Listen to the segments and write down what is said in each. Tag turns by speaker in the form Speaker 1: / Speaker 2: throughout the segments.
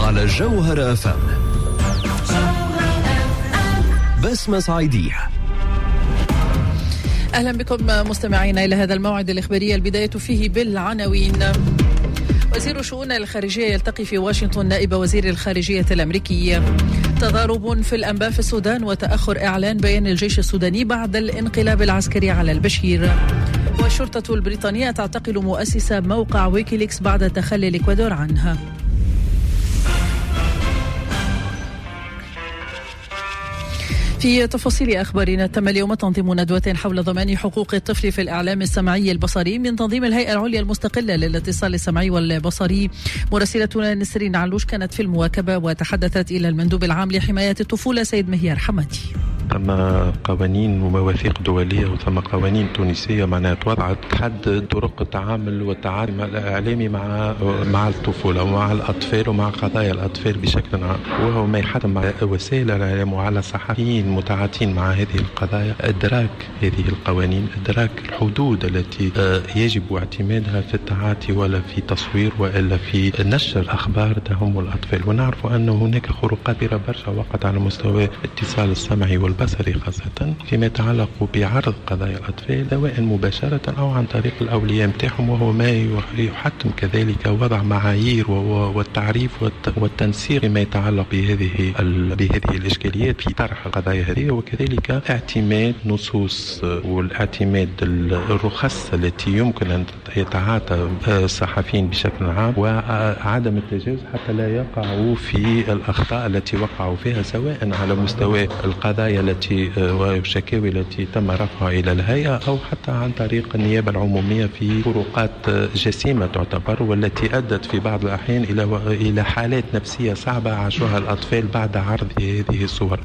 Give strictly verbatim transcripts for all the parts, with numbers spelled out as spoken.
Speaker 1: على الجوهرة أف أم. بسمة صعيدية.
Speaker 2: أهلا بكم مستمعينا إلى هذا الموعد الإخباري، البداية فيه بالعناوين. وزير الشؤون الخارجية يلتقي في واشنطن نائب وزير الخارجية الأمريكي. تضارب في الأنباء في السودان وتأخر إعلان بيان الجيش السوداني بعد الانقلاب العسكري على البشير. والشرطة البريطانية تعتقل مؤسس موقع ويكيليكس بعد تخلي الإكوادور عنها. في تفاصيل أخبارنا، تم اليوم تنظيم ندوة حول ضمان حقوق الطفل في الإعلام السمعي البصري من تنظيم الهيئة العليا المستقلة للاتصال السمعي والبصري. مراسلتنا نسرين علوش كانت في المواكبة وتحدثت إلى المندوب العام لحماية الطفولة سيد مهيار حمادي.
Speaker 3: ثم قوانين ومواثيق دولية وثم قوانين تونسية معناها توضعت تحدد طرق التعامل والتعامل الإعلامي مع مع الطفولة ومع الأطفال ومع قضايا الأطفال بشكل عام، وهو ما يحتم مع وسائل الإعلام وعلى صحفيين متعاطين مع هذه القضايا إدراك هذه القوانين، إدراك الحدود التي يجب اعتمادها في التعاطي ولا في تصوير وإلا في نشر أخبار تهم الأطفال. ونعرف أن هناك خروقات كبيرة برشا وقت على مستوى الاتصال السمعي والبصري خاصة فيما يتعلق بعرض قضايا الأطفال سواء مباشرة أو عن طريق الأولياء متاعهم، وهو ما يحتم كذلك وضع معايير والتعريف والتنسيق فيما يتعلق بهذه بهذه الإشكاليات في طرح القضايا هذه، وكذلك اعتماد نصوص والاعتماد الرخص التي يمكن أن يتعاطى الصحفيين بشكل عام، وعدم التجاوز حتى لا يقعوا في الأخطاء التي وقعوا فيها سواء على مستوى القضايا التي والشكاوي التي تم رفعها إلى الهيئة أو حتى عن طريق النيابة العمومية في فروقات جسيمة تعتبر والتي أدت في بعض الأحيان إلى إلى حالات نفسية صعبة عاشوها الأطفال بعد عرض هذه الصور.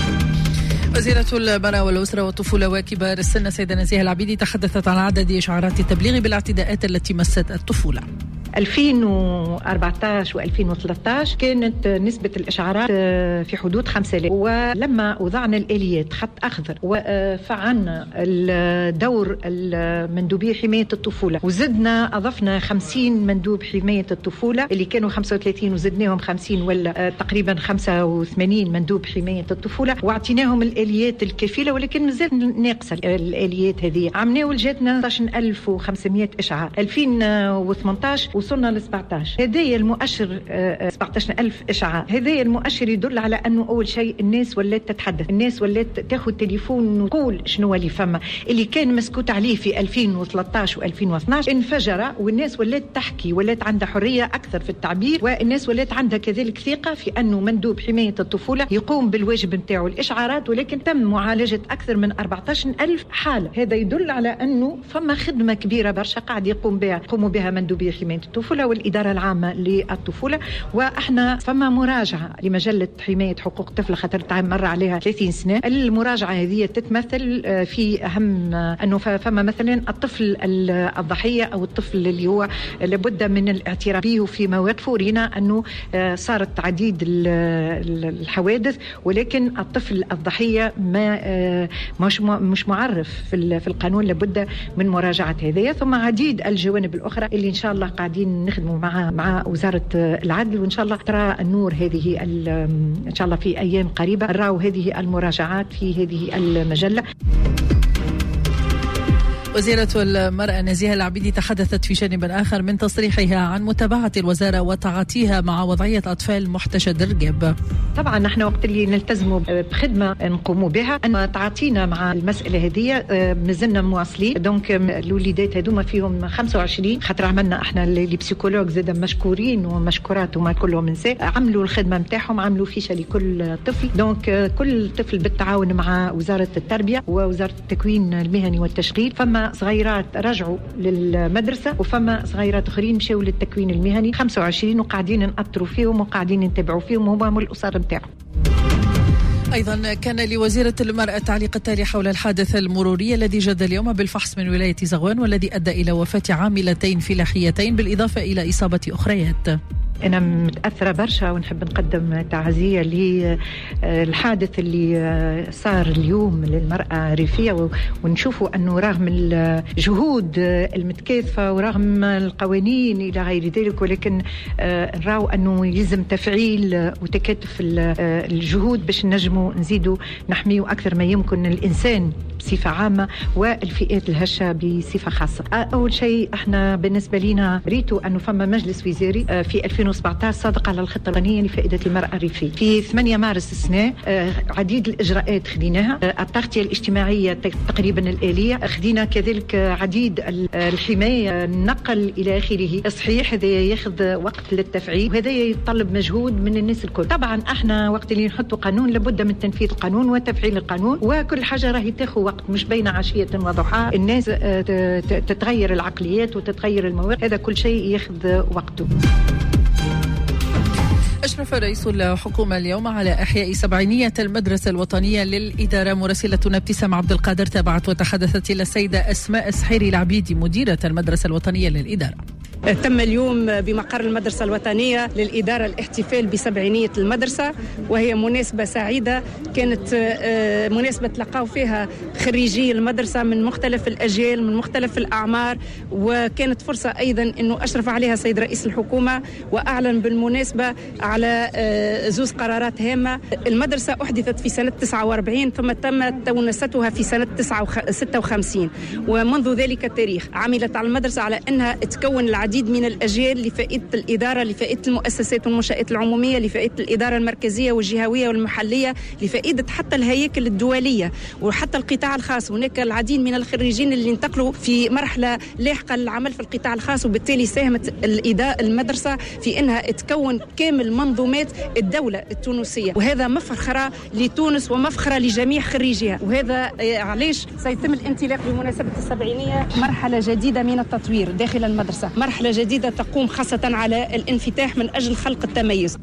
Speaker 2: وزيرة المرأة والأسرة والطفولة وكبار السن السيدة نزيهة العبيدي تحدثت عن عدد إشعارات التبليغ بالاعتداءات التي مست الطفولة.
Speaker 4: ألفين وأربعة عشر وألفين وثلاثة عشر كانت نسبة الإشعارات في حدود خمسة آلاف، ولما وضعنا الآليات خط أخضر وفعلنا الدور المندوبي حماية الطفولة وزدنا أضفنا خمسين مندوب حماية الطفولة اللي كانوا خمسة وثلاثين وزدناهم خمسين ولا تقريبا خمسة وثمانين مندوب حماية الطفولة، واعطيناهم الآليات الكفيلة، ولكن مازال ناقصة الآليات هذه. عملنا ولجاتنا ستة عشر ألف وخمسمائة إشعار. ألفين وثمانية عشر وصلنا ل سبعة عشر. هذايا المؤشر سبعة عشر ألف إشعاع. هذايا المؤشر يدل على أنه أول شيء الناس ولات تتحدث، الناس ولات تاخذ تليفون وتقول شنو اللي فما. اللي كان مسكوت عليه في ألفين وثلاثة عشر وألفين واثني عشر انفجر، والناس ولات تحكي، ولات عندها حرية أكثر في التعبير، والناس ولات عندها كذلك ثقة في أنه مندوب حماية الطفولة يقوم بالواجب نتاعو الإشعارات، ولكن تم معالجة أكثر من أربعة عشر ألف حالة. هذا يدل على أنه فما خدمة كبيرة برشا قاعد يقوم بها يقوموا بها مندوبي حماية الطفولة والإدارة العامة للطفولة. وإحنا فما مراجعة لمجلة حماية حقوق الطفل خاطر تعم مر عليها ثلاثين سنة. المراجعة هذه تتمثل في أهم أنه فما مثلا الطفل الضحية أو الطفل اللي هو لابد من الاعتراف به في مواقفه. رينا أنه صارت عديد الحوادث، ولكن الطفل الضحية ما مش مش معرف في القانون، لابد من مراجعة هذه. ثم عديد الجوانب الأخرى اللي إن شاء الله قاعدين نخدموا مع مع وزارة العدل، وإن شاء الله ترى النور هذه إن شاء الله في أيام قريبة نراو هذه المراجعات في هذه المجلة.
Speaker 2: وزيرة المرأة نزيهة العبيدي تحدثت في جانب آخر من تصريحها عن متابعة الوزارة وتعاطيها مع وضعية أطفال محتشد الرقاب.
Speaker 4: طبعا نحن وقت اللي نلتزموا بخدمة نقوموا بها أن تعاطينا مع المسألة هذه مازلنا مواصلين. دونك الوليدات هذوما فيهم خمسة وعشرين، خاطر عملنا احنا اللي بسيكولوج زاد مشكورين ومشكورات وما كلهم نساء، عملوا الخدمة متاعهم، عملوا فيشة لكل طفل. دونك كل طفل بالتعاون مع وزارة التربية ووزارة التكوين المهني والتشغيل. فما صغيرات رجعوا للمدرسة وفما صغيرات اخرين مشاو للتكوين المهني خمسة وعشرين، وقاعدين نأطروا فيهم وقاعدين نتابعوا فيهم وهم الأسر نتاعهم.
Speaker 2: أيضا كان لوزيرة المرأة التعليق التالي حول الحادث المروري الذي جد اليوم بالفحص من ولاية زغوان والذي أدى إلى وفاة عاملتين فلاحيتين بالإضافة إلى إصابة أخريات.
Speaker 4: أنا متأثرة برشا ونحب نقدم تعزية للحادث اللي صار اليوم للمرأة الريفية، ونشوفوا أنه رغم الجهود المتكاثفة ورغم القوانين إلى غير ذلك، ولكن نراو أنه يلزم تفعيل وتكاتف الجهود باش نجموا نزيدوا نحميوا أكثر ما يمكن الإنسان بصفة عامة والفئات الهشة بصفة خاصة. أول شيء احنا بالنسبة لنا ريتوا أنه فما مجلس وزاري في ألفين وسبعة عشر صادق على الخطة الوطنية لفائدة المرأة الريفية. في ثمانية مارس السنة عديد الإجراءات خديناها، التغطية الاجتماعية تقريبا الآلية، خدينا كذلك عديد الحماية، النقل إلى آخره. صحيح هذا ياخذ وقت للتفعيل وهذا يتطلب مجهود من الناس الكل. طبعا احنا وقت اللي نحطوا قانون لابد من تنفيذ القانون وتفعيل القانون، وكل حاجة راهي تاخذ وقت، مش بين عشية وضحاها. الناس تتغير العقليات وتتغير المواقف، هذا كل شيء ياخذ وقته.
Speaker 2: أشرف رئيس الحكومة اليوم على إحياء سبعينية المدرسة الوطنية للإدارة. مراسلتنا ابتسام عبد القادر تابعت وتحدثت إلى السيدة أسماء السحيري العبيدي مديرة المدرسة الوطنية للإدارة.
Speaker 5: تم اليوم بمقر المدرسة الوطنية للإدارة الاحتفال بسبعينية المدرسة، وهي مناسبة سعيدة كانت مناسبة تلقاو فيها خريجي المدرسة من مختلف الأجيال من مختلف الأعمار، وكانت فرصة أيضا أنه أشرف عليها سيد رئيس الحكومة وأعلن بالمناسبة على زوز قرارات هامة. المدرسة أحدثت في سنة تسعة وأربعين ثم تم تونستها في سنة ستة وخمسين، ومنذ ذلك التاريخ عملت على المدرسة على أنها تكون العديد من الأجيال لفائدة الإدارة، لفائدة المؤسسات والمنشآت العمومية، لفائدة الإدارة المركزية والجهوية والمحلية، لفائدة حتى الهياكل الدولية وحتى القطاع الخاص. هناك العديد من الخريجين اللي انتقلوا في مرحلة لاحقة للعمل في القطاع الخاص، وبالتالي ساهمت المدرسة في أنها تكون كامل منظومات الدولة التونسية، وهذا مفخرة لتونس ومفخرة لجميع خريجيها. وهذا علاش سيتم الانطلاق بمناسبة السبعينية مرحلة جديدة من التطوير داخل المدرسة، مرحلة جديدة تقوم خاصة على الانفتاح من أجل خلق التميز.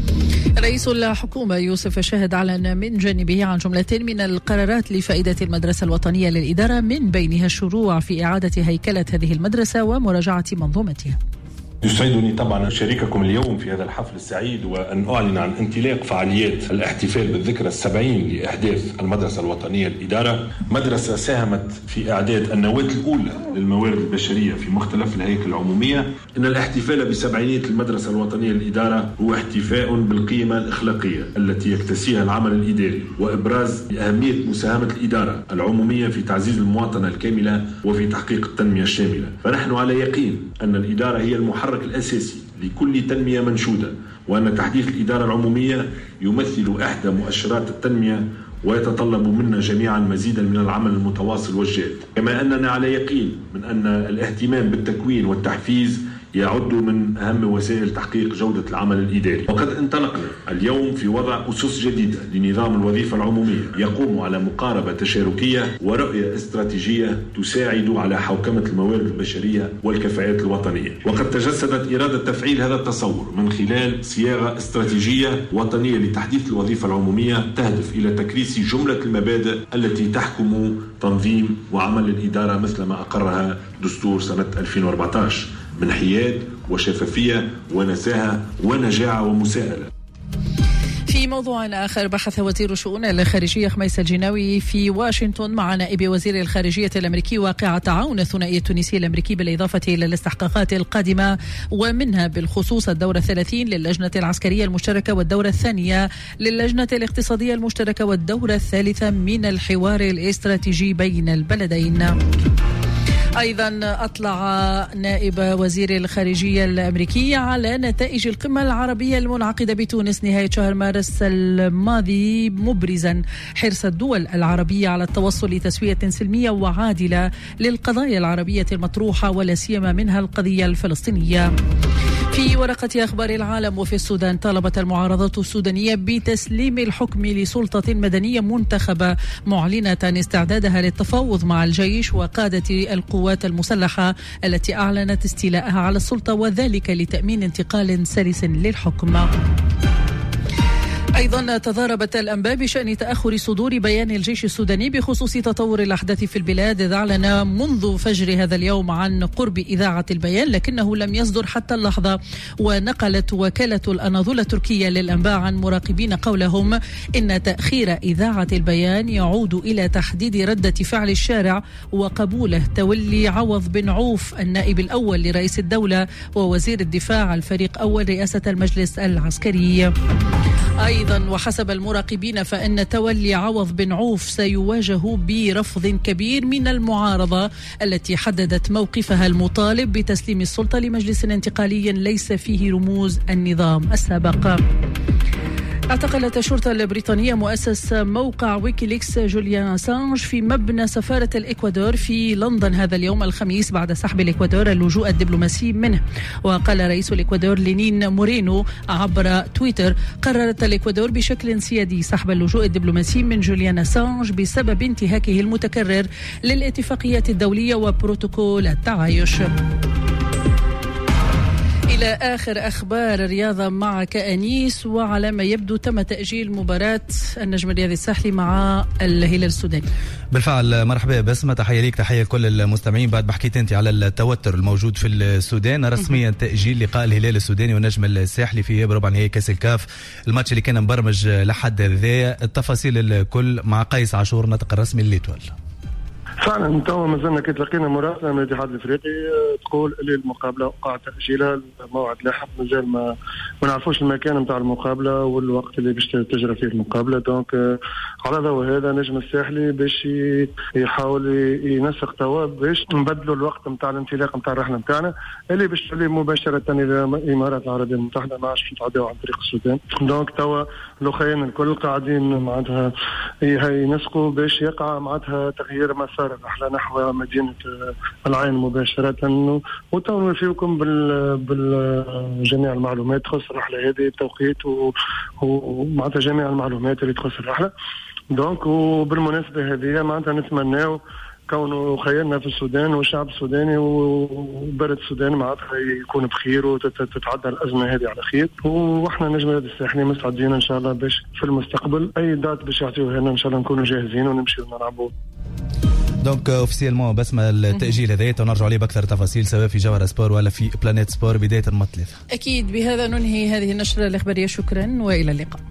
Speaker 2: رئيس الحكومة يوسف الشاهد أعلن من جانبه عن جملة من القرارات لفائدة المدرسة الوطنية للإدارة، من بينها الشروع في إعادة هيكلة هذه المدرسة ومراجعة منظومتها.
Speaker 6: يسعدني طبعا أن أشارككم اليوم في هذا الحفل السعيد وأن أعلن عن انطلاق فعاليات الاحتفال بالذكرى السبعين لإحداث المدرسة الوطنية للإدارة. مدرسة ساهمت في إعداد النواة الأولى للموارد البشرية في مختلف الهياكل العمومية. إن الاحتفال بسبعينية المدرسة الوطنية للإدارة هو احتفاء بالقيمة الأخلاقية التي يكتسيها العمل الإداري، وإبراز أهمية مساهمة الإدارة العمومية في تعزيز المواطنة الكاملة وفي تحقيق التنمية الشاملة. فنحن على يقين أن الإدارة هي المحرك الأساسي لكل تنمية منشودة، وأن تحديث الإدارة العمومية يمثل إحدى مؤشرات التنمية ويتطلب منا جميعا مزيدا من العمل المتواصل والجاد. كما أننا على يقين من أن الاهتمام بالتكوين والتحفيز يعد من أهم وسائل تحقيق جودة العمل الإداري. وقد انطلقنا اليوم في وضع أسس جديدة لنظام الوظيفة العمومية يقوم على مقاربة تشاركية ورؤية استراتيجية تساعد على حوكمة الموارد البشرية والكفاءات الوطنية. وقد تجسدت إرادة تفعيل هذا التصور من خلال صياغة استراتيجية وطنية لتحديث الوظيفة العمومية تهدف إلى تكريس جملة المبادئ التي تحكم تنظيم وعمل الإدارة مثل ما أقرها دستور سنة ألفين وأربعة عشر من حياد وشفافية ونزاهة ونجاعة ومساءلة.
Speaker 2: في موضوع آخر، بحث وزير الشؤون الخارجية خميس الجناوي في واشنطن مع نائب وزير الخارجية الأمريكي واقع تعاون الثنائي التونسي الأمريكي بالإضافة إلى الاستحقاقات القادمة، ومنها بالخصوص الدورة الثلاثين للجنة العسكرية المشتركة والدورة الثانية للجنة الاقتصادية المشتركة والدورة الثالثة من الحوار الاستراتيجي بين البلدين. أيضا أطلع نائب وزير الخارجية الأمريكي على نتائج القمة العربية المنعقدة بتونس نهاية شهر مارس الماضي، مبرزا حرص الدول العربية على التوصل لتسوية سلمية وعادلة للقضايا العربية المطروحة ولا سيما منها القضية الفلسطينية. في ورقة أخبار العالم، وفي السودان طالبت المعارضة السودانية بتسليم الحكم لسلطة مدنية منتخبة، معلنة استعدادها للتفاوض مع الجيش وقادة القوات المسلحة التي أعلنت استيلاءها على السلطة، وذلك لتأمين انتقال سلس للحكم. أيضا تضاربت الأنباء بشأن تأخر صدور بيان الجيش السوداني بخصوص تطور الأحداث في البلاد، إذ أعلن منذ فجر هذا اليوم عن قرب إذاعة البيان لكنه لم يصدر حتى اللحظة. ونقلت وكالة الأناضول التركية للأنباء عن مراقبين قولهم إن تأخير إذاعة البيان يعود إلى تحديد ردة فعل الشارع وقبوله تولي عوض بن عوف النائب الأول لرئيس الدولة ووزير الدفاع الفريق أول رئاسة المجلس العسكري. أيضا وحسب المراقبين فإن تولي عوض بن عوف سيواجه برفض كبير من المعارضة التي حددت موقفها المطالب بتسليم السلطة لمجلس انتقالي ليس فيه رموز النظام السابق. اعتقلت الشرطة البريطانية مؤسس موقع ويكيليكس جوليان أسانج في مبنى سفارة الإكوادور في لندن هذا اليوم الخميس بعد سحب الإكوادور اللجوء الدبلوماسي منه. وقال رئيس الإكوادور لينين مورينو عبر تويتر: قررت الإكوادور بشكل سيادي سحب اللجوء الدبلوماسي من جوليان أسانج بسبب انتهاكه المتكرر للاتفاقيات الدولية وبروتوكول التعايش. إلى آخر أخبار الرياضة معك أنيس. وعلى ما يبدو تم تأجيل مباراة النجم الرياضي الساحلي مع الهلال السوداني.
Speaker 7: بالفعل مرحبا بسمة، تحية ليك تحية لكل المستمعين. بعد ما حكيت أنت على التوتر الموجود في السودان، رسميا تأجيل لقاء الهلال السوداني والنجم الساحلي في ربع نهائي كأس الكاف، الماتش اللي كان مبرمج لحد ذا. التفاصيل الكل مع قيس عاشور ناطق الرسمي لليتوال.
Speaker 8: فعلا توا مازلنا كي تلقينا مراسله من الاتحاد الافريقي تقول اللي المقابله وقع تاجيلها الموعد لاحق، مازال ما ما نعرفوش المكان نتاع المقابله والوقت اللي باش تجرى فيه المقابله. دونك على ضوء هذا نجم الساحلي باش يحاول ينسق توا باش نبدلوا الوقت نتاع الانطلاق نتاع الرحله نتاعنا اللي باش تولي مباشره الى الامارات العربيه المتحده، ما عادش نتعداو عن طريق السودان. دونك توا الاخوين الكل قاعدين معناتها ينسقوا باش يقع معناتها تغيير مسار الرحلة نحو مدينة العين مباشرة. وتو نفيكم بالجميع المعلومات تخص الرحلة هذه، التوقيت ومعناتها جميع المعلومات اللي تخص الرحلة. دونك وبالمناسبة هذه معناتها نتمناو كونه خيرنا في السودان والشعب السوداني وبلد السودان معناتها يكون بخير وتتعدى الأزمة هذه على خير. واحنا نجم الرياضي الساحلي مستعدين إن شاء الله باش في المستقبل أي دات باش يعطيوها لنا إن شاء الله نكونوا جاهزين ونمشي ونلعبوا.
Speaker 7: دونك اوفيسيلمون بسمة التأجيل هذا ونرجع عليه بأكثر تفاصيل سواء في جوهر سبور ولا في بلانيت سبور بداية المطلث.
Speaker 2: أكيد. بهذا ننهي هذه النشرة الإخبارية، شكرا وإلى اللقاء.